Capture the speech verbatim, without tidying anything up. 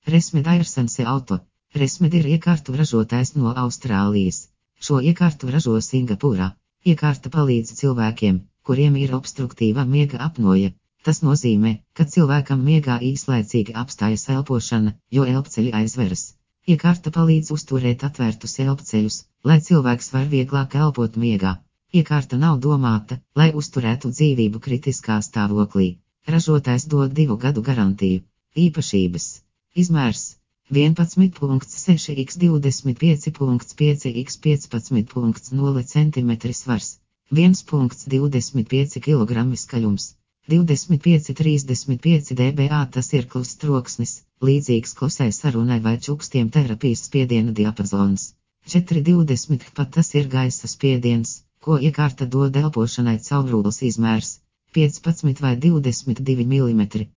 Resmed Airsense Auto. Resmed ir iekārtu ražotājs no Austrālijas. Šo iekārtu ražo Singapūrā. Iekārta palīdz cilvēkiem, kuriem ir obstruktīva miega apnoja. Tas nozīmē, ka cilvēkam miegā īslaicīgi apstājas elpošana, jo elpceļi aizveras. Iekārta palīdz uzturēt atvērtus elpceļus, lai cilvēks var vieglāk elpot miegā. Iekārta nav domāta, lai uzturētu dzīvību kritiskā stāvoklī. Ražotājs dod divu gadu garantiju. Īpašības. Izmērs vienpadsmit seši par divdesmit pieci par pieci par piecpadsmit nulle centimetri svars, viens komats divdesmit pieci kilogrami skaļums, divdesmit pieci līdz trīsdesmit pieci decibeli tas ir kluss troksnis, līdzīgs klusai sarunai vai čukstiem terapijas spiediena diapazons. četri divdesmit pat tas ir gaisa spiediens, ko iekārta dod elpošanai caurules izmērs, piecpadsmit vai divdesmit divi milimetri.